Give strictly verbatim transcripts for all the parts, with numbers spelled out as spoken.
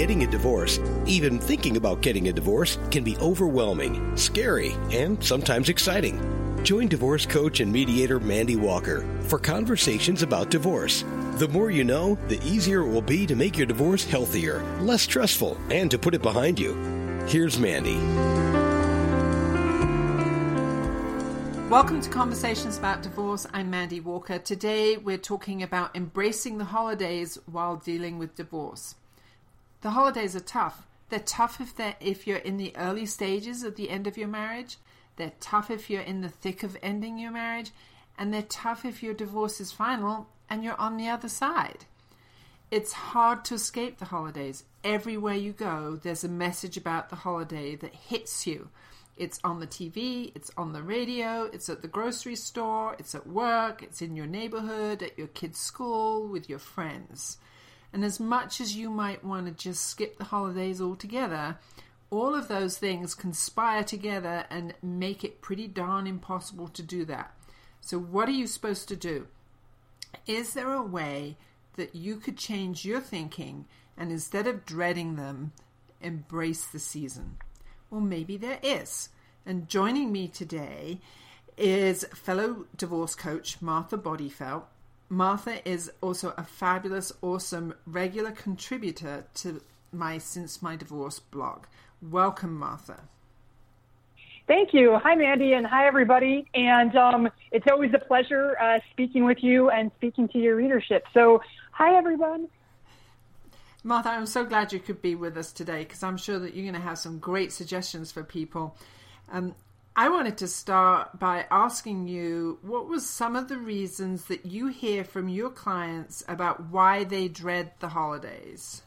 getting a divorce, even thinking about getting a divorce, can be overwhelming, scary, and sometimes exciting. Join divorce coach and mediator Mandy Walker for conversations about divorce. The more you know, the easier it will be to make your divorce healthier, less stressful, and to put it behind you. Here's Mandy. Welcome to Conversations About Divorce. I'm Mandy Walker. Today we're talking about embracing the holidays while dealing with divorce. The holidays are tough. They're tough if they're if you're in the early stages of the end of your marriage. They're tough if you're in the thick of ending your marriage. And they're tough if your divorce is final and you're on the other side. It's hard to escape the holidays. Everywhere you go, there's a message about the holiday that hits you. It's on the T V, it's on the radio, it's at the grocery store, it's at work, it's in your neighborhood, at your kid's school, with your friends. And as much as you might want to just skip the holidays altogether, all of those things conspire together and make it pretty darn impossible to do that. So what are you supposed to do? Is there a way that you could change your thinking and instead of dreading them, embrace the season? Well, maybe there is. And joining me today is fellow divorce coach Martha Bodyfelt. Martha is also a fabulous, awesome, regular contributor to my Since My Divorce blog. Welcome, Martha. Thank you. Hi, Mandy, and hi, everybody. And um, it's always a pleasure uh, speaking with you and speaking to your readership. So, hi, everyone. Martha, I'm so glad you could be with us today because I'm sure that you're going to have some great suggestions for people. Um, I wanted to start by asking you, what was some of the reasons that you hear from your clients about why they dread the holidays?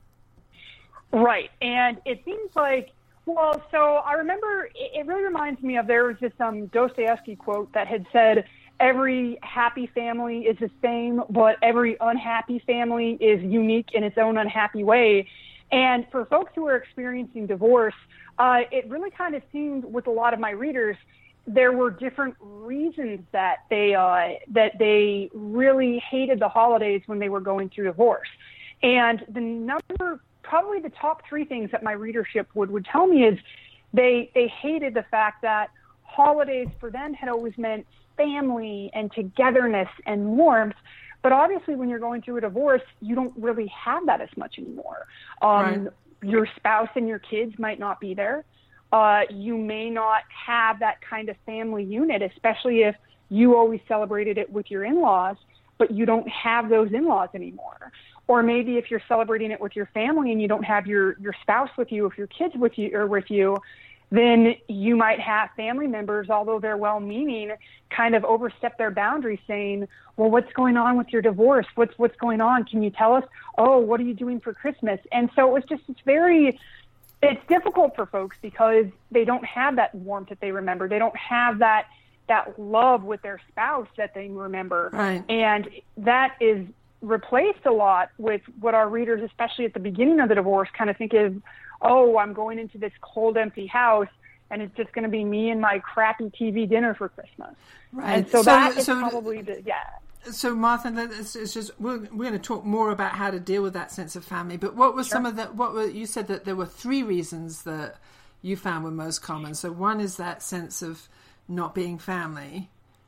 Right. And it seems like, well, so I remember, it, it really reminds me of, there was this um, Dostoevsky quote that had said, every happy family is the same, but every unhappy family is unique in its own unhappy way. And for folks who are experiencing divorce, uh, it really kind of seemed with a lot of my readers, there were different reasons that they uh, that they really hated the holidays when they were going through divorce. And the number, probably the top three things that my readership would, would tell me is they they hated the fact that holidays for them had always meant family and togetherness and warmth. But obviously when you're going through a divorce, you don't really have that as much anymore. Um, right. Your spouse and your kids might not be there. Uh, you may not have that kind of family unit, especially if you always celebrated it with your in-laws, but you don't have those in-laws anymore. Or maybe if you're celebrating it with your family and you don't have your, your spouse with you, if your kids with you or with you, then you might have family members, although they're well-meaning, kind of overstep their boundaries saying, well, what's going on with your divorce? What's what's going on? Can you tell us? Oh, what are you doing for Christmas? And so it was just, it's very, it's difficult for folks because they don't have that warmth that they remember. They don't have that that love with their spouse that they remember. Right. And that is replaced a lot with what our readers, especially at the beginning of the divorce, kind of think of, oh, I'm going into this cold, empty house, and it's just going to be me and my crappy T V dinner for Christmas. Right. And so, so that is so, probably the, yeah. So, Martha, it's, it's just, we're, we're going to talk more about how to deal with that sense of family. But what were sure. some of the, what were, you said that there were three reasons that you found were most common. So one is that sense of not being family.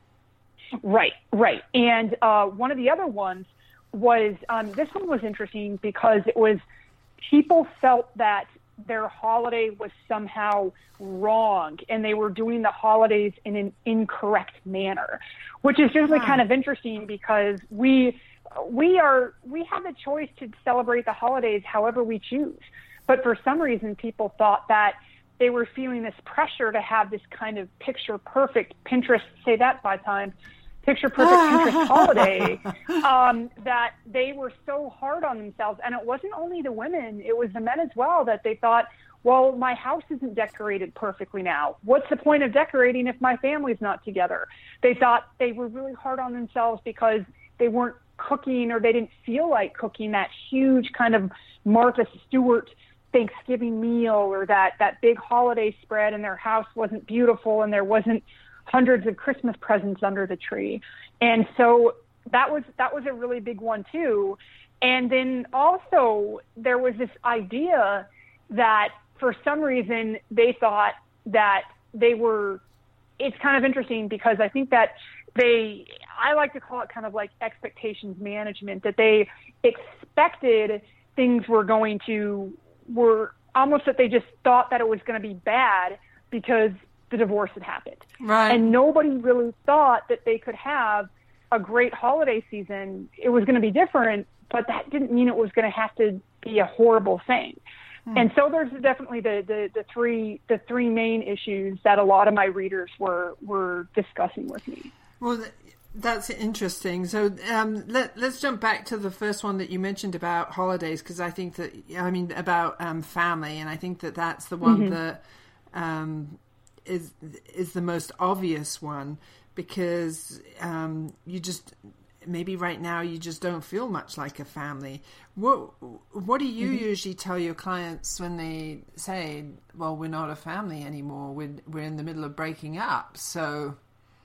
Right, right. And uh, one of the other ones was, um, this one was interesting because it was, people felt that their holiday was somehow wrong and they were doing the holidays in an incorrect manner, which is really kind of interesting because we we are we have the choice to celebrate the holidays however we choose. But for some reason, people thought that they were feeling this pressure to have this kind of picture perfect Pinterest, say that five times, picture perfect Pinterest holiday, um, that they were so hard on themselves. And it wasn't only the women, it was the men as well, that they thought, well, my house isn't decorated perfectly now. What's the point of decorating if my family's not together? They thought they were really hard on themselves because they weren't cooking or they didn't feel like cooking that huge kind of Martha Stewart Thanksgiving meal or that, that big holiday spread, and their house wasn't beautiful and there wasn't hundreds of Christmas presents under the tree. And so that was that was a really big one too. And then also there was this idea that for some reason they thought that they were, it's kind of interesting because I think that they, I like to call it kind of like expectations management, that they expected things were going to, were almost that they just thought that it was going to be bad because the divorce had happened. Right. And nobody really thought that they could have a great holiday season. It was going to be different, but that didn't mean it was going to have to be a horrible thing. Hmm. And so there's definitely the, the, the three the three main issues that a lot of my readers were were discussing with me. Well, that's interesting. So um, let, let's jump back to the first one that you mentioned about holidays, because I think that, I mean, about um, family, and I think that that's the one mm-hmm. that um, is is the most obvious one, because um, you just, maybe right now you just don't feel much like a family. What what do you mm-hmm. usually tell your clients when they say, well, we're not a family anymore, we're, we're in the middle of breaking up, so...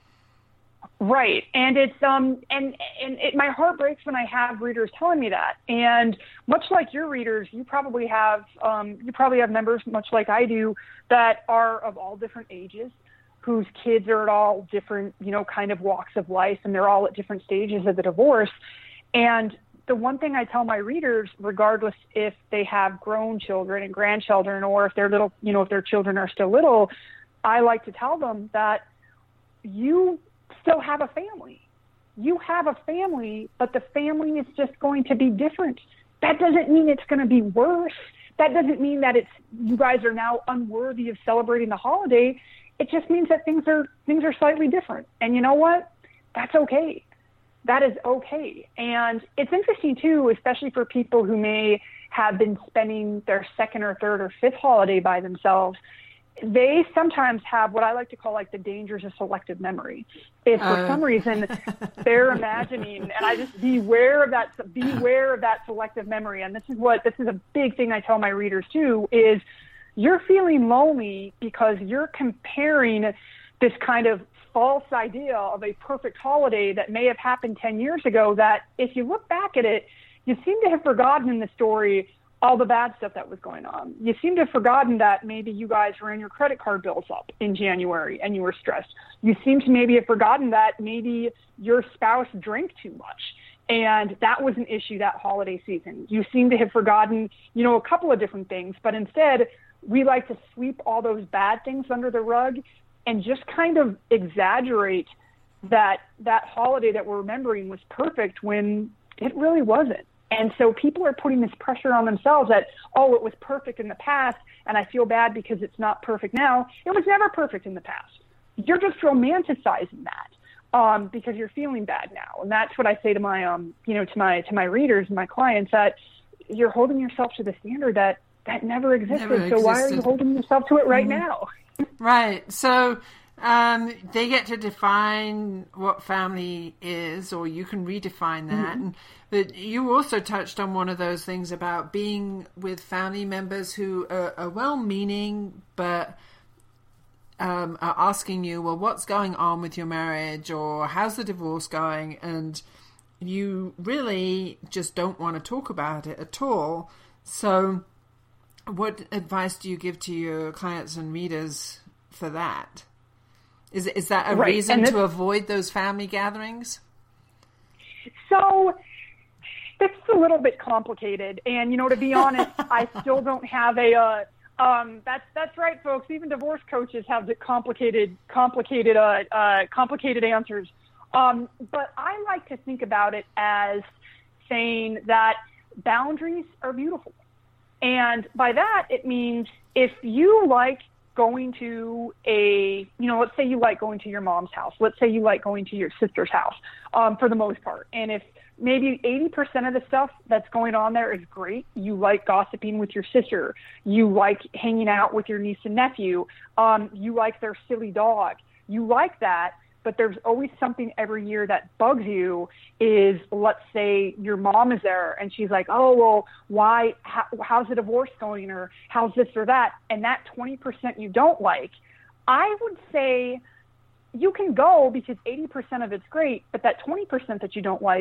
Right. And it's, um, and, and it, my heart breaks when I have readers telling me that. And much like your readers, you probably have, um, you probably have members, much like I do, that are of all different ages, whose kids are at all different, you know, kind of walks of life, and they're all at different stages of the divorce. And the one thing I tell my readers, regardless if they have grown children and grandchildren, or if they're little, you know, if their children are still little, I like to tell them that you still have a family. You have a family, but the family is just going to be different. That doesn't mean it's going to be worse. That doesn't mean that it's, you guys are now unworthy of celebrating the holiday. It just means that things are, things are slightly different. And you know what? That's okay. That is okay. And it's interesting too, especially for people who may have been spending their second or third or fifth holiday by themselves. They sometimes have what I like to call like the dangers of selective memory. If for uh. some reason they're imagining, and I just beware of that, beware of that selective memory. And this is what, this is a big thing I tell my readers too, is you're feeling lonely because you're comparing this kind of false idea of a perfect holiday that may have happened ten years ago, that if you look back at it, you seem to have forgotten in the story all the bad stuff that was going on. You seem to have forgotten that maybe you guys ran your credit card bills up in January and you were stressed. You seem to maybe have forgotten that maybe your spouse drank too much, and that was an issue that holiday season. You seem to have forgotten, you know, a couple of different things, but instead we like to sweep all those bad things under the rug and just kind of exaggerate that that holiday that we're remembering was perfect when it really wasn't. And so people are putting this pressure on themselves that, oh, it was perfect in the past, and I feel bad because it's not perfect now. It was never perfect in the past. You're just romanticizing that um, because you're feeling bad now. And that's what I say to my, um, you know, to my to my readers and my clients, that you're holding yourself to the standard that that never existed. Never existed. So why are you holding yourself to it right mm-hmm. now? Right. So um, they get to define what family is, or you can redefine that. Mm-hmm. And, but you also touched on one of those things about being with family members who are, are well-meaning, but um, are asking you, well, what's going on with your marriage, or how's the divorce going? And you really just don't want to talk about it at all. So what advice do you give to your clients and readers for that? Is is that a right. reason this, to avoid those family gatherings? So it's a little bit complicated, and you know, to be honest, I still don't have a. Uh, um, that's that's right, folks. Even divorce coaches have the complicated, complicated, uh, uh, complicated answers. Um, but I like to think about it as saying that boundaries are beautiful, and by that it means if you like going to a, you know, let's say you like going to your mom's house. Let's say you like going to your sister's house, um, for the most part. And if maybe eighty percent of the stuff that's going on there is great, you like gossiping with your sister, you like hanging out with your niece and nephew, um, you like their silly dog, you like that, but there's always something every year that bugs you is, let's say your mom is there and she's like, oh, well, why, how, how's the divorce going, or how's this or that? And that twenty percent you don't like, I would say you can go because eighty percent of it's great, but that twenty percent that you don't like,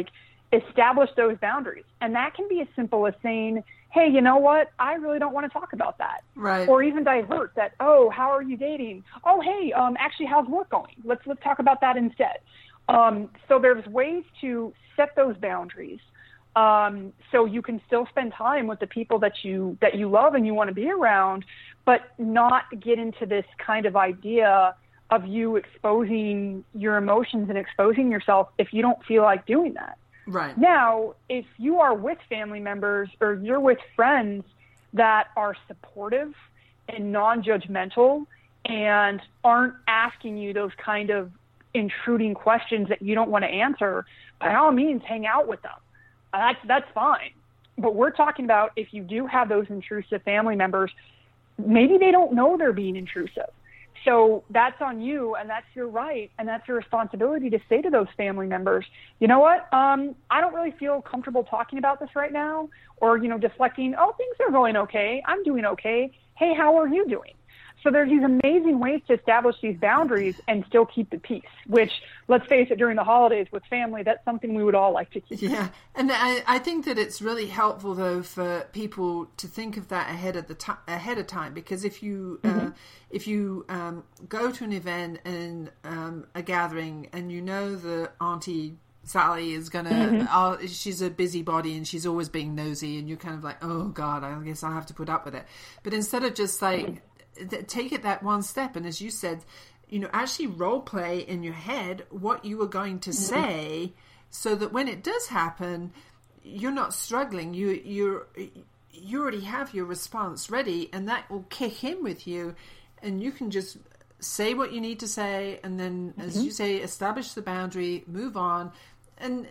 establish those boundaries. And that can be as simple as saying, hey, you know what? I really don't want to talk about that. Right. Or even divert that, oh, how are you dating? Oh, hey, um, actually, how's work going? Let's let's talk about that instead. Um, so there's ways to set those boundaries. Um, so you can still spend time with the people that you that you love and you want to be around, but not get into this kind of idea of you exposing your emotions and exposing yourself if you don't feel like doing that. Right. Now, if you are with family members or you're with friends that are supportive and non-judgmental and aren't asking you those kind of intruding questions that you don't want to answer, by all means, hang out with them. That's, that's fine. But we're talking about if you do have those intrusive family members, maybe they don't know they're being intrusive. So that's on you, and that's your right, and that's your responsibility to say to those family members, you know what, um, I don't really feel comfortable talking about this right now, or, you know, deflecting, oh, things are going okay, I'm doing okay, hey, how are you doing? So there's these amazing ways to establish these boundaries and still keep the peace, which, let's face it, during the holidays with family, that's something we would all like to keep. Yeah, and I, I think that it's really helpful, though, for people to think of that ahead of the ti- ahead of time, because if you mm-hmm. uh, if you um, go to an event and um, a gathering and you know the auntie Sally is gonna, mm-hmm. uh, she's a busybody and she's always being nosy, and you're kind of like, oh God, I guess I'll have to put up with it. But instead of just like, take it that one step, and as you said, you know, actually role play in your head what you were going to say, so that when it does happen, you're not struggling. You you're you already have your response ready, and that will kick in with you, and you can just say what you need to say, and then, mm-hmm. as you say, establish the boundary, move on, and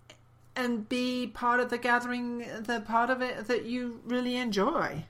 and be part of the gathering, the part of it that you really enjoy.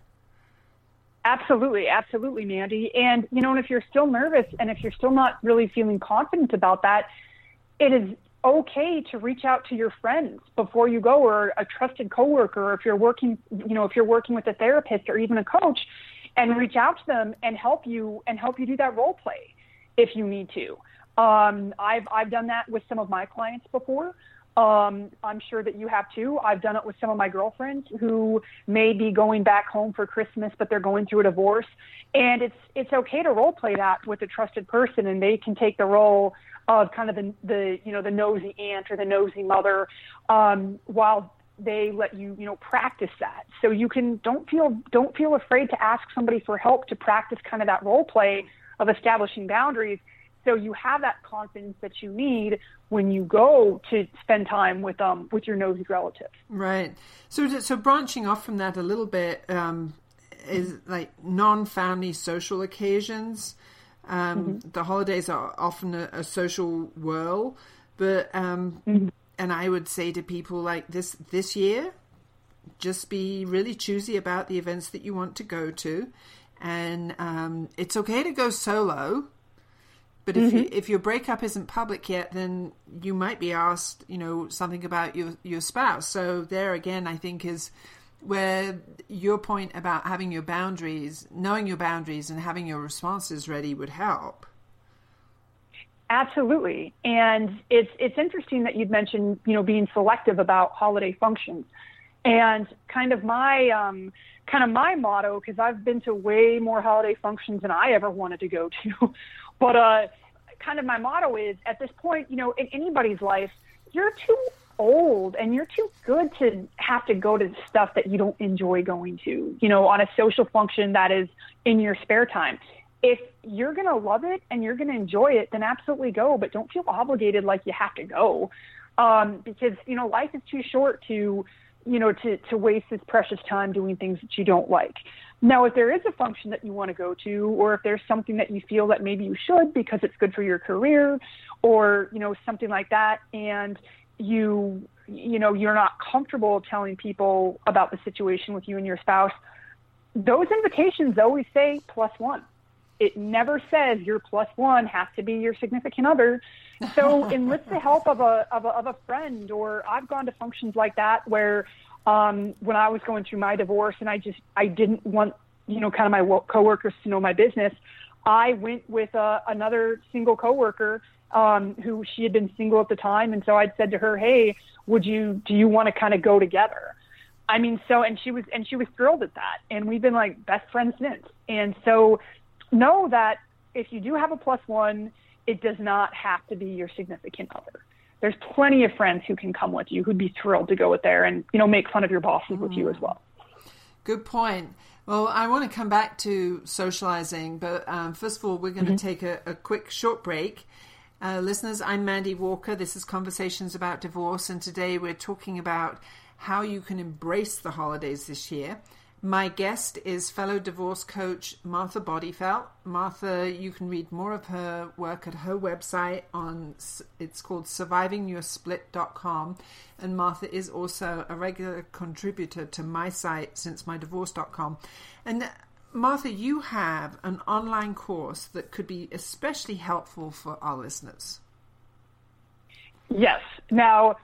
Absolutely, absolutely, Mandy. And, you know, and if you're still nervous and if you're still not really feeling confident about that, it is okay to reach out to your friends before you go, or a trusted coworker, or if you're working, you know, if you're working with a therapist or even a coach, and reach out to them and help you and help you do that role play if you need to. Um, I've I've done that with some of my clients before. Um, I'm sure that you have too. I've done it with some of my girlfriends who may be going back home for Christmas, but they're going through a divorce. And it's it's okay to role play that with a trusted person, and they can take the role of kind of the, the you know, the nosy aunt or the nosy mother, um, while they let you, you know, practice that. So you can, don't feel, don't feel afraid to ask somebody for help to practice kind of that role play of establishing boundaries. So you have that confidence that you need when you go to spend time with um with your nosy relatives. Right. So so branching off from that a little bit, um, is like non-family social occasions. Um, mm-hmm. The holidays are often a, a social whirl, but um, mm-hmm. and I would say to people like this this year, just be really choosy about the events that you want to go to, and um, it's okay to go solo. But if, mm-hmm. you, if your breakup isn't public yet, then you might be asked, you know, something about your, your spouse. So there again, I think is where your point about having your boundaries, knowing your boundaries and having your responses ready would help. Absolutely. And it's it's interesting that you'd mentioned, you know, being selective about holiday functions. And kind of my um, kind of my motto, because I've been to way more holiday functions than I ever wanted to go to. But uh, kind of my motto is, at this point, you know, in anybody's life, you're too old and you're too good to have to go to stuff that you don't enjoy going to, you know, on a social function that is in your spare time. If you're going to love it and you're going to enjoy it, then absolutely go, but don't feel obligated like you have to go, um, because, you know, life is too short to, you know, to, to waste this precious time doing things that you don't like. Now, if there is a function that you want to go to, or if there's something that you feel that maybe you should because it's good for your career, or, you know, something like that, and you, you know, you're not comfortable telling people about the situation with you and your spouse, those invitations always say plus one. It never says your plus one has to be your significant other. So enlist the help of a, of a, of a friend, or I've gone to functions like that where, Um, when I was going through my divorce and I just, I didn't want, you know, kind of my coworkers to know my business, I went with uh, another single coworker um, who she had been single at the time. And so I'd said to her, hey, would you, do you want to kind of go together? I mean, so, and she was, and she was thrilled at that. And we've been like best friends since. And so know that if you do have a plus one, it does not have to be your significant other. There's plenty of friends who can come with you who'd be thrilled to go with there and, you know, make fun of your bosses mm. with you as well. Good point. Well, I want to come back to socializing, but um, first of all, we're going to mm-hmm. take a, a quick short break. Uh, listeners, I'm Mandy Walker. This is Conversations About Divorce, and today we're talking about how you can embrace the holidays this year. My guest is fellow divorce coach Martha Bodyfelt. Martha, you can read more of her work at her website on, it's called surviving your split dot com. And Martha is also a regular contributor to my site, since my divorce dot com. And Martha, you have an online course that could be especially helpful for our listeners. Yes. Now,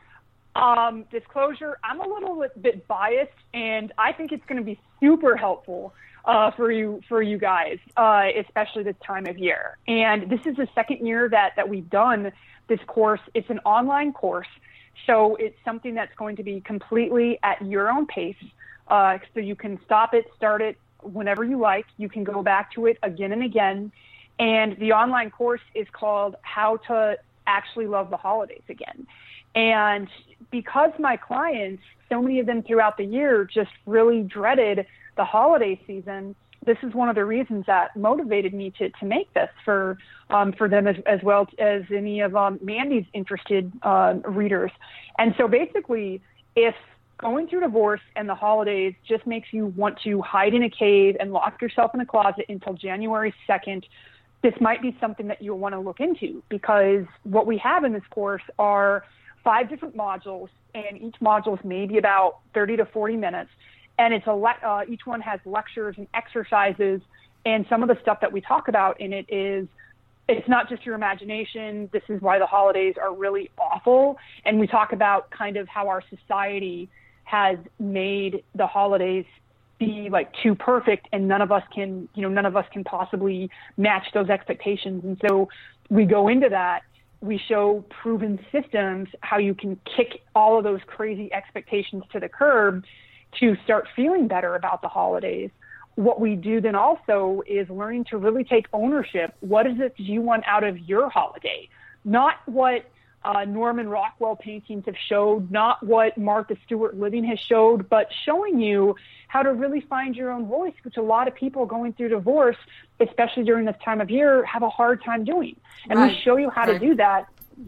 Um, disclosure, I'm a little bit biased, and I think it's going to be super helpful uh, for you for you guys, uh, especially this time of year. And this is the second year that, that we've done this course. It's an online course, so it's something that's going to be completely at your own pace. Uh, so you can stop it, start it whenever you like. You can go back to it again and again. And the online course is called How to Actually Love the Holidays Again. And because my clients, so many of them throughout the year, just really dreaded the holiday season, this is one of the reasons that motivated me to, to make this for um, for them as, as well as any of um, Mandy's interested uh, readers. And so basically, if going through divorce and the holidays just makes you want to hide in a cave and lock yourself in a closet until January second, this might be something that you'll want to look into, because what we have in this course are five different modules, and each module is maybe about thirty to forty minutes. And it's a le- uh, each one has lectures and exercises, and some of the stuff that we talk about in it is, it's not just your imagination. This is why the holidays are really awful. And we talk about kind of how our society has made the holidays be like too perfect, and none of us can, you know, none of us can possibly match those expectations. And so we go into that. We show proven systems, how you can kick all of those crazy expectations to the curb to start feeling better about the holidays. What we do then also is learning to really take ownership. What is it you want out of your holiday? Not what uh, Norman Rockwell paintings have showed, not what Martha Stewart Living has showed, but showing you how to really find your own voice, which a lot of people going through divorce, especially during this time of year, have a hard time doing. And right. we show you how right. to do that.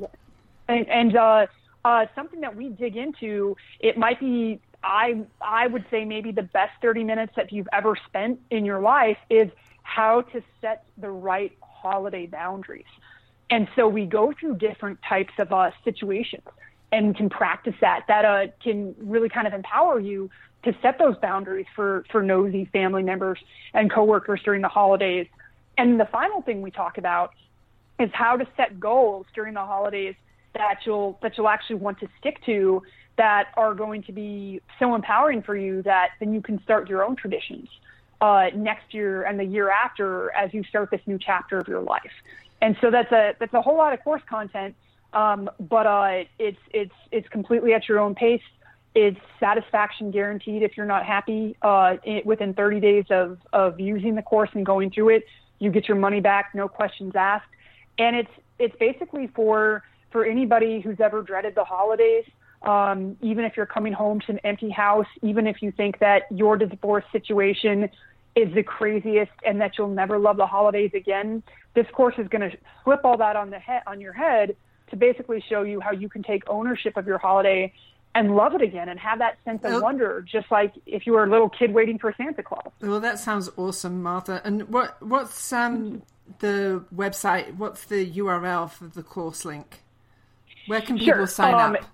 And, and uh, uh, something that we dig into, it might be, I I would say maybe the best thirty minutes that you've ever spent in your life, is how to set the right holiday boundaries. And so we go through different types of uh, situations, and we can practice that. That uh, can really kind of empower you to set those boundaries for, for nosy family members and coworkers during the holidays. And the final thing we talk about is how to set goals during the holidays that you'll that you'll actually want to stick to, that are going to be so empowering for you that then you can start your own traditions uh, next year and the year after as you start this new chapter of your life. And so that's a that's a whole lot of course content, um, but uh, it's it's it's completely at your own pace. It's satisfaction guaranteed. If you're not happy uh, it, within thirty days of, of using the course and going through it, you get your money back, no questions asked. And it's it's basically for for anybody who's ever dreaded the holidays. Um, even if you're coming home to an empty house, even if you think that your divorce situation is the craziest and that you'll never love the holidays again, this course is going to flip all that on the head on your head to basically show you how you can take ownership of your holiday and love it again and have that sense of wonder, just like if you were a little kid waiting for Santa Claus. Well, that sounds awesome, Martha. And what what's um, the website, what's the U R L for the course link? Where can people sure. sign um, up?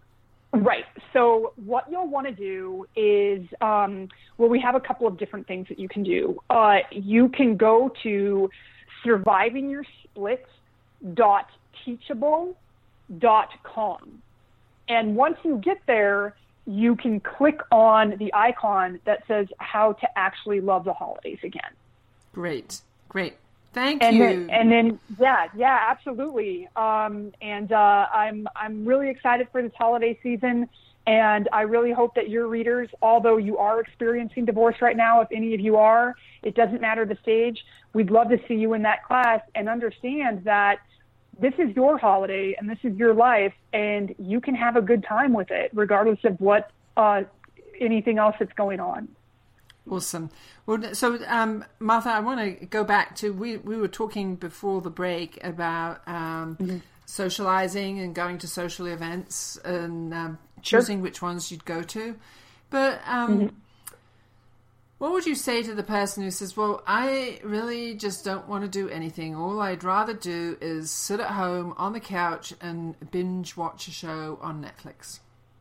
Right. So what you'll want to do is, um, well, we have a couple of different things that you can do. Uh, you can go to surviving your split dot teachable dot com. And once you get there, you can click on the icon that says how to actually love the holidays again. Great. Great. Thank and you. Then, and then, yeah, yeah, absolutely. Um, and uh, I'm I'm really excited for this holiday season, and I really hope that your readers, although you are experiencing divorce right now, if any of you are, it doesn't matter the stage. We'd love to see you in that class and understand that this is your holiday and this is your life, and you can have a good time with it, regardless of what uh, anything else that's going on. Awesome. Well, so um, Martha, I want to go back to we we were talking before the break about um, mm-hmm. socializing and going to social events and um, choosing sure. which ones you'd go to, but um, mm-hmm. what would you say to the person who says, "Well, I really just don't want to do anything. All I'd rather do is sit at home on the couch and binge watch a show on Netflix"?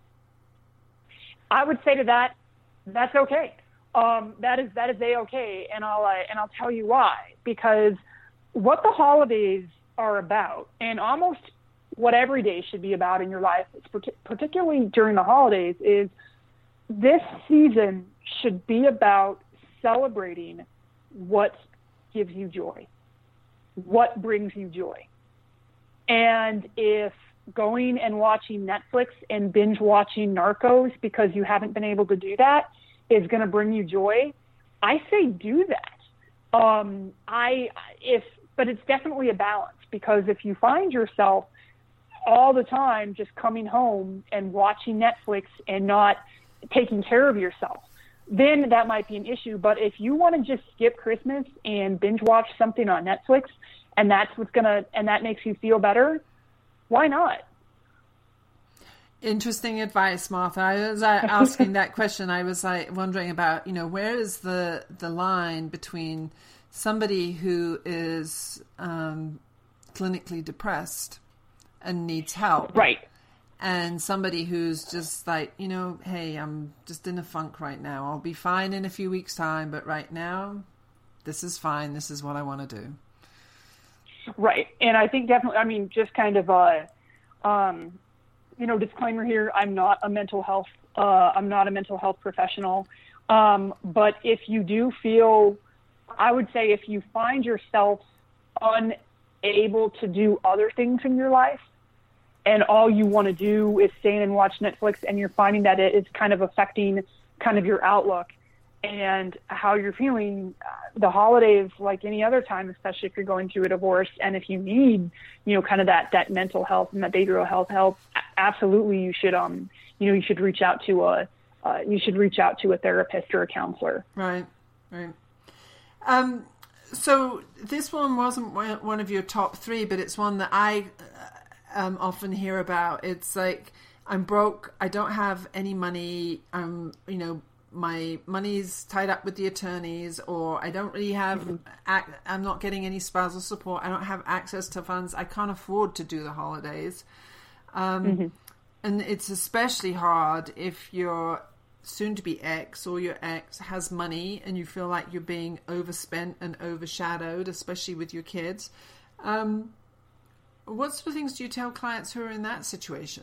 I would say to that, that's okay. Um, that is that is a-okay, and I'll uh, and I'll tell you why. Because what the holidays are about, and almost what every day should be about in your life, particularly during the holidays, is this season should be about celebrating what gives you joy, what brings you joy. And if going and watching Netflix and binge watching Narcos because you haven't been able to do that is going to bring you joy, I say do that. Um, I if, but it's definitely a balance, because if you find yourself all the time just coming home and watching Netflix and not taking care of yourself, then that might be an issue. But if you want to just skip Christmas and binge watch something on Netflix, and that's what's gonna and that makes you feel better, why not? Interesting advice, Martha. I was uh, asking that question. I was like wondering about, you know, where is the the line between somebody who is um, clinically depressed and needs help, right, and somebody who's just like, you know, hey, I'm just in a funk right now. I'll be fine in a few weeks' time, but right now, this is fine. This is what I want to do. Right, and I think definitely. I mean, just kind of a. Um, You know, disclaimer here, I'm not a mental health, uh, I'm not a mental health professional. Um, but if you do feel, I would say if you find yourself unable to do other things in your life, and all you want to do is stay in and watch Netflix, and you're finding that it is kind of affecting kind of your outlook and how you're feeling, uh, the holidays, like any other time, especially if you're going through a divorce, and if you need, you know, kind of that, that mental health and that behavioral health help, absolutely you should, um, you know, you should reach out to a, uh, you should reach out to a therapist or a counselor. Right, right. Um, so this one wasn't one of your top three, but it's one that I um, often hear about. It's like, I'm broke, I don't have any money, I'm, you know, my money's tied up with the attorneys, or I don't really have, mm-hmm. I'm not getting any spousal support. I don't have access to funds. I can't afford to do the holidays. Um, mm-hmm. And it's especially hard if your soon-to-be ex or your ex has money and you feel like you're being overspent and overshadowed, especially with your kids. Um, what sort of things do you tell clients who are in that situation?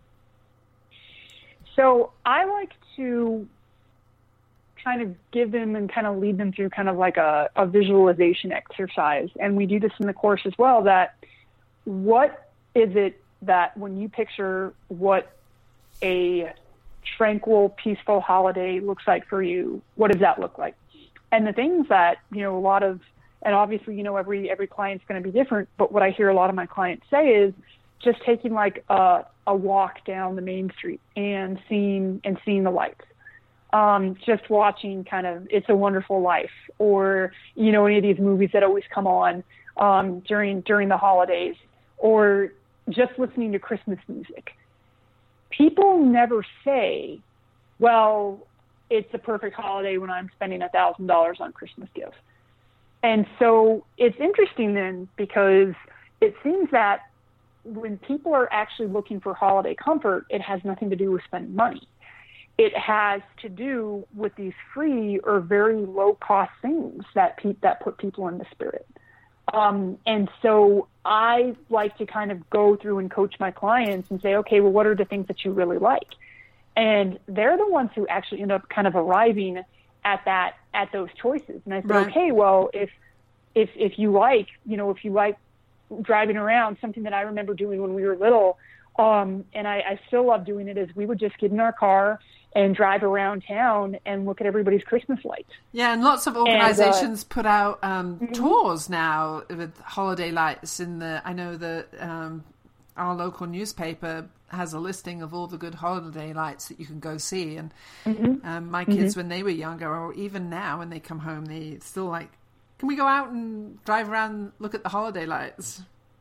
So I like to kind of give them and kind of lead them through kind of like a, a visualization exercise. And we do this in the course as well, that what is it that when you picture what a tranquil, peaceful holiday looks like for you, what does that look like? And the things that, you know, a lot of, and obviously, you know, every, every client's going to be different, but what I hear a lot of my clients say is just taking like a, a walk down the main street and seeing, and seeing the lights. Um, just watching kind of It's a Wonderful Life, or, you know, any of these movies that always come on um, during during the holidays, or just listening to Christmas music. People never say, well, it's a perfect holiday when I'm spending one thousand dollars on Christmas gifts. And so it's interesting then, because it seems that when people are actually looking for holiday comfort, it has nothing to do with spending money. It has to do with these free or very low-cost things that pe- that put people in the spirit. Um, and so I like to kind of go through and coach my clients and say, okay, well, what are the things that you really like? And they're the ones who actually end up kind of arriving at that, at those choices. And I say, right. okay, well, if if if you like, you know, if you like driving around, something that I remember doing when we were little, um, and I, I still love doing it, is we would just get in our car and drive around town and look at everybody's Christmas lights. Yeah, and lots of organizations and, uh, put out um, mm-hmm. tours now with holiday lights. In the, I know that um, our local newspaper has a listing of all the good holiday lights that you can go see. And mm-hmm. um, my kids, mm-hmm. when they were younger, or even now when they come home, they still like, can we go out and drive around and look at the holiday lights?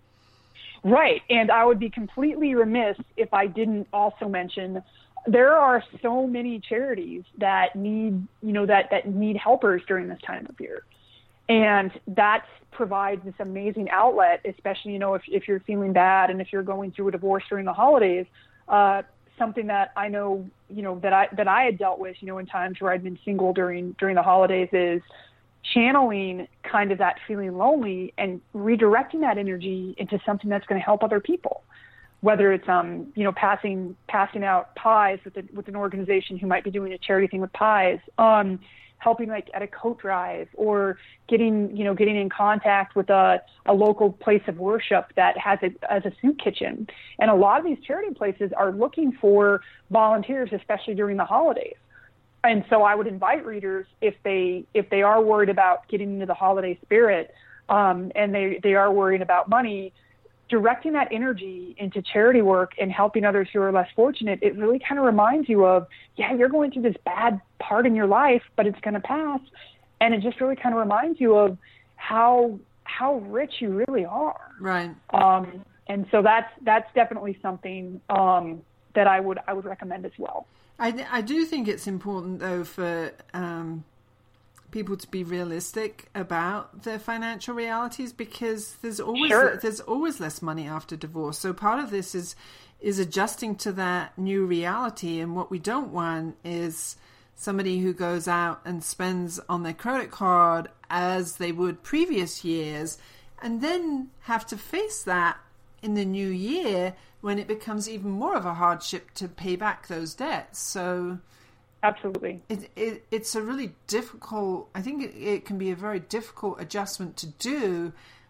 Right, and I would be completely remiss if I didn't also mention there are so many charities that need, you know, that, that need helpers during this time of year. And that provides this amazing outlet, especially, you know, if, if you're feeling bad and if you're going through a divorce during the holidays, uh, something that I know, you know, that I, that I had dealt with, you know, in times where I'd been single during, during the holidays, is channeling kind of that feeling lonely and redirecting that energy into something that's going to help other people. Whether it's, um, you know, passing passing out pies with, a, with an organization who might be doing a charity thing with pies, um, helping like at a coat drive, or getting, you know, getting in contact with a, a local place of worship that has a, has a soup kitchen. And a lot of these charity places are looking for volunteers, especially during the holidays. And so I would invite readers, if they if they are worried about getting into the holiday spirit, um, and they, they are worried about money, directing that energy into charity work and helping others who are less fortunate, it really kind of reminds you of, yeah, you're going through this bad part in your life, but it's going to pass. And it just really kind of reminds you of how how rich you really are. Right. Um, and so that's that's definitely something um, that I would I would recommend as well. I, I do think it's important, though, for um, people to be realistic about their financial realities, because there's always Sure. there's always less money after divorce. So part of this is is adjusting to that new reality. And what we don't want is somebody who goes out and spends on their credit card as they would previous years, and then have to face that in the new year when it becomes even more of a hardship to pay back those debts. So Absolutely. it, it it's a really difficult, I think it, it can be a very difficult adjustment to do,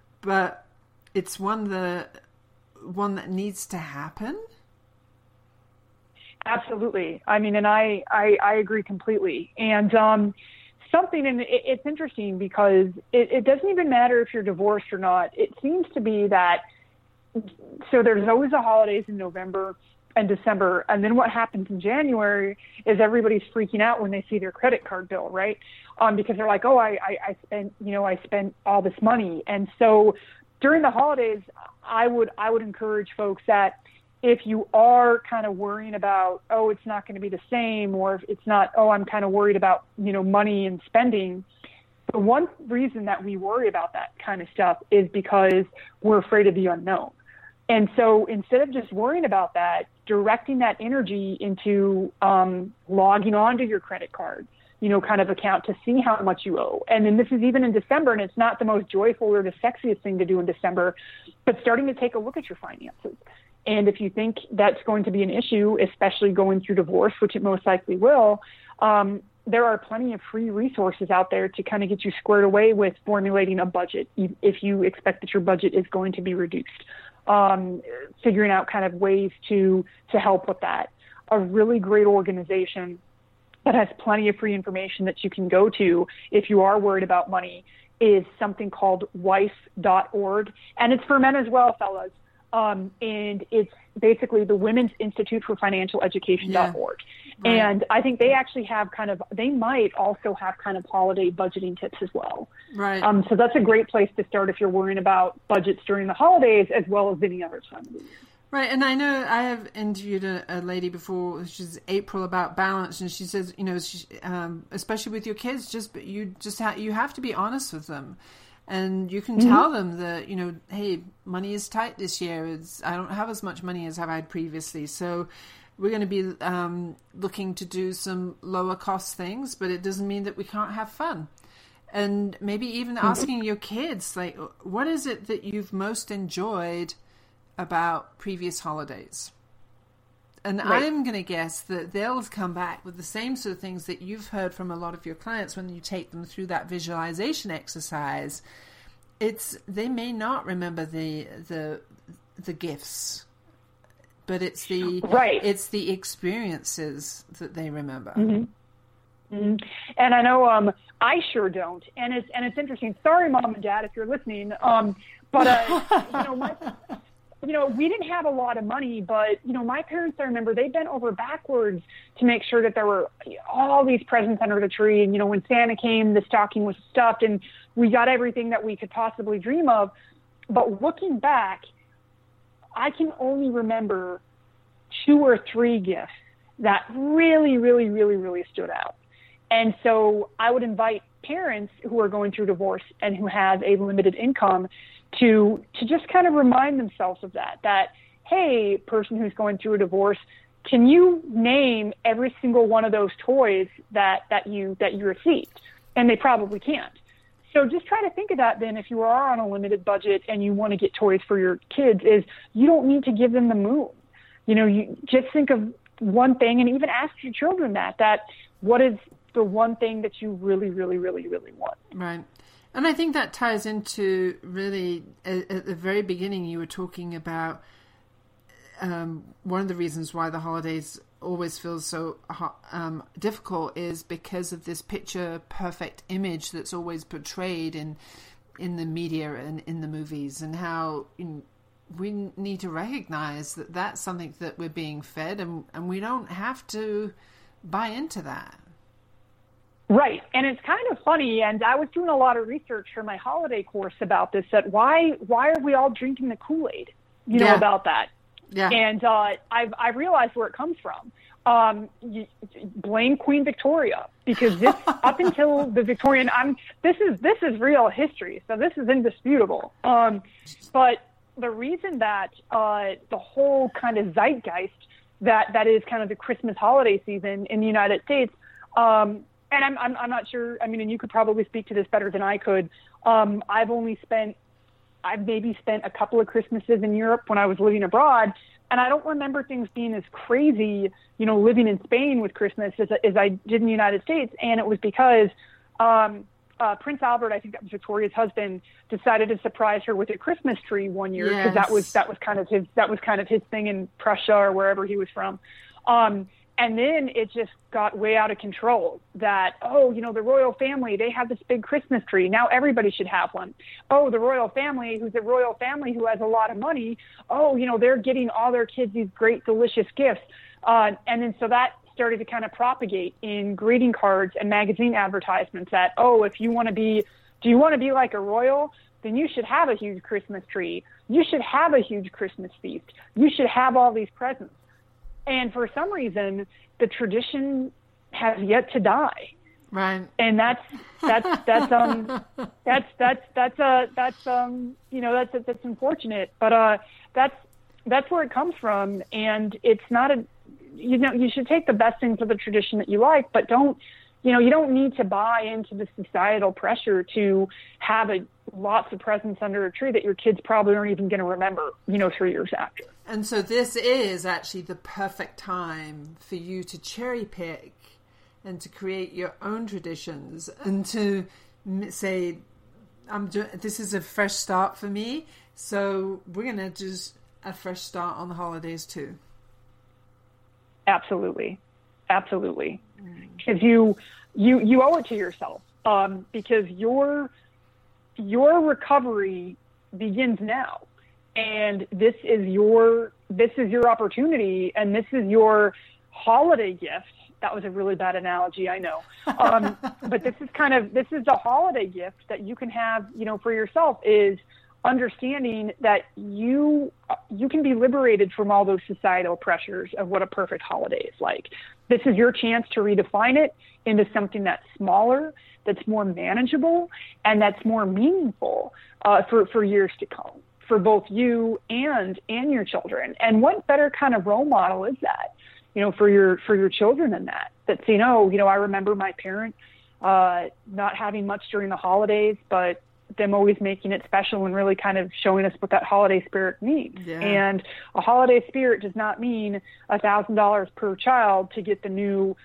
but it's one that one that needs to happen. Absolutely. I mean, and I, I, I agree completely. And um, something, and it, it's interesting because it, it doesn't even matter if you're divorced or not. It seems to be that, so there's always the holidays in November and December. And then what happens in January is everybody's freaking out when they see their credit card bill, right? Um, because they're like, oh, I, I, I spent, you know, I spent all this money. And so during the holidays, I would, I would encourage folks that if you are kind of worrying about, oh, it's not going to be the same, or if it's not, oh, I'm kind of worried about, you know, money and spending. The one reason that we worry about that kind of stuff is because we're afraid of the unknown. And so instead of just worrying about that, directing that energy into um, logging onto your credit card, you know, kind of account to see how much you owe. And then this is even in December, and it's not the most joyful or the sexiest thing to do in December, but starting to take a look at your finances. And if you think that's going to be an issue, especially going through divorce, which it most likely will, um, there are plenty of free resources out there to kind of get you squared away with formulating a budget if you expect that your budget is going to be reduced. Um, figuring out kind of ways to to help with that. A really great organization that has plenty of free information that you can go to if you are worried about money is something called W I F E dot org. And it's for men as well, fellas. Um, and it's basically the Women's Institute for Financial Education dot org. Yeah, right. And I think they actually have kind of, they might also have kind of holiday budgeting tips as well. Right. Um, so that's a great place to start if you're worrying about budgets during the holidays as well as any other time of the year. Right. And I know I have interviewed a, a lady before, she's April, about balance. And she says, you know, she, um, especially with your kids, just, you just ha- you have to be honest with them. And you can mm-hmm. tell them that, you know, hey, money is tight this year. It's, I don't have as much money as I've had previously. So we're going to be um, looking to do some lower cost things, but it doesn't mean that we can't have fun. And maybe even mm-hmm. asking your kids, like, what is it that you've most enjoyed about previous holidays? And right. I'm going to guess that they'll come back with the same sort of things that you've heard from a lot of your clients when you take them through that visualization exercise. it's they may not remember the the the gifts, but it's the right. it's the experiences that they remember. Mm-hmm. Mm-hmm. And I know um, I sure don't. And it's and it's interesting. Sorry, Mom and Dad, if you're listening. Um, but uh, you know, my, you know, we didn't have a lot of money, but you know, my parents, I remember they bent over backwards to make sure that there were all these presents under the tree. And you know, when Santa came, the stocking was stuffed, and we got everything that we could possibly dream of. But looking back, I can only remember two or three gifts that really, really, really, really stood out. And so I would invite parents who are going through divorce and who have a limited income to to just kind of remind themselves of that, that, hey, person who's going through a divorce, can you name every single one of those toys that, that you that you received? And they probably can't. So just try to think of that then if you are on a limited budget and you want to get toys for your kids, is you don't need to give them the moon. You know, you just think of one thing, and even ask your children that, that what is the one thing that you really, really, really, really want. Right. And I think that ties into really, at, at the very beginning, you were talking about um, one of the reasons why the holidays always feels so um, difficult is because of this picture perfect image that's always portrayed in in the media and in the movies, and how you know, we need to recognize that that's something that we're being fed, and, and we don't have to buy into that. Right. And it's kind of funny, and I was doing a lot of research for my holiday course about this, that why why are we all drinking the Kool-Aid, you know, yeah. about that. Yeah. And uh, I've, I've realized where it comes from. Um, you, blame Queen Victoria, because this, up until the Victorian, I'm, this is, this is real history. So this is indisputable. Um, but the reason that uh, the whole kind of zeitgeist that, that is kind of the Christmas holiday season in the United States, um, and I'm, I'm, I'm not sure, I mean, and you could probably speak to this better than I could. Um, I've only spent, I've maybe spent a couple of Christmases in Europe when I was living abroad, and I don't remember things being as crazy, you know, living in Spain with Christmas as, as I did in the United States. And it was because um, uh, Prince Albert, I think that was Victoria's husband, decided to surprise her with a Christmas tree one year, because yes. that was that was kind of his that was kind of his thing in Prussia or wherever he was from. Um, And then it just got way out of control that, oh, you know, the royal family, they have this big Christmas tree. Now everybody should have one. Oh, the royal family, who's a royal family who has a lot of money. Oh, you know, they're getting all their kids these great, delicious gifts. Uh, and then so that started to kind of propagate in greeting cards and magazine advertisements that, oh, if you want to be, do you want to be like a royal? Then you should have a huge Christmas tree. You should have a huge Christmas feast. You should have all these presents. And for some reason, the tradition has yet to die. Right. And that's that's that's um that's that's that's uh that's um you know that's that's unfortunate. But uh that's that's where it comes from, and it's not a you know you should take the best things of the tradition that you like, but don't you know you don't need to buy into the societal pressure to have a lots of presents under a tree that your kids probably aren't even going to remember, you know, three years after. And so this is actually the perfect time for you to cherry pick and to create your own traditions and to say, "I'm doing, this is a fresh start for me, so we're going to do a fresh start on the holidays too." Absolutely. Absolutely. Because mm. you, you, you owe it to yourself, um, because your, your recovery begins now. And this is your this is your opportunity, and this is your holiday gift. That was a really bad analogy, I know. Um, but this is kind of this is the holiday gift that you can have, you know, for yourself, is understanding that you you can be liberated from all those societal pressures of what a perfect holiday is like. This is your chance to redefine it into something that's smaller, that's more manageable, and that's more meaningful uh, for for years to come, for both you and and your children. And what better kind of role model is that, you know, for your for your children than that? That's, you know, you know, I remember my parent uh, not having much during the holidays, but them always making it special and really kind of showing us what that holiday spirit means. Yeah. And a holiday spirit does not mean a thousand dollars per child to get the new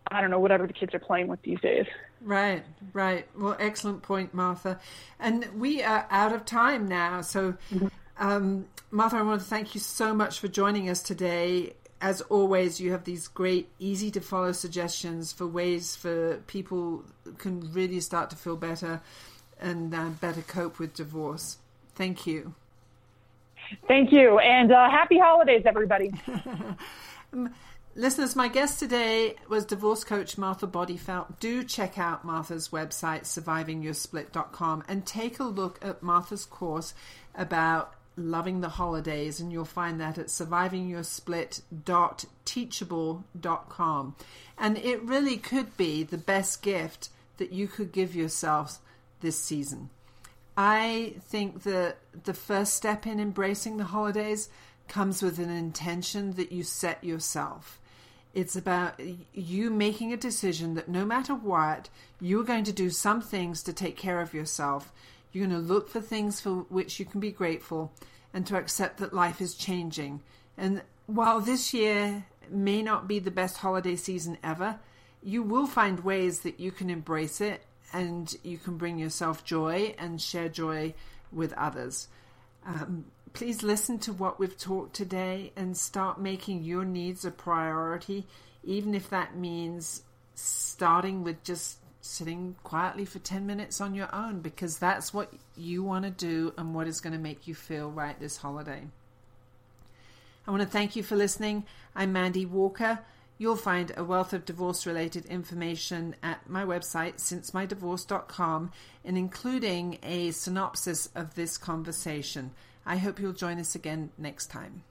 I don't know, whatever the kids are playing with these days. Right, right. Well, excellent point, Martha. And we are out of time now. So, um, Martha, I want to thank you so much for joining us today. As always, you have these great, easy to follow suggestions for ways for people can really start to feel better and uh, better cope with divorce. Thank you. Thank you. And uh, happy holidays, everybody. um, listeners, my guest today was divorce coach Martha Bodyfelt. Do check out Martha's website, surviving your split dot com, and take a look at Martha's course about loving the holidays, and you'll find that at surviving your split dot teachable dot com. And it really could be the best gift that you could give yourself this season. I think that the first step in embracing the holidays comes with an intention that you set yourself. It's about you making a decision that no matter what, you're going to do some things to take care of yourself. You're going to look for things for which you can be grateful and to accept that life is changing. And while this year may not be the best holiday season ever, you will find ways that you can embrace it and you can bring yourself joy and share joy with others. Um, please listen to what we've talked today and start making your needs a priority, even if that means starting with just sitting quietly for ten minutes on your own, because that's what you want to do and what is going to make you feel right this holiday. I want to thank you for listening. I'm Mandy Walker. You'll find a wealth of divorce-related information at my website, since my divorce dot com, and including a synopsis of this conversation. I hope you'll join us again next time.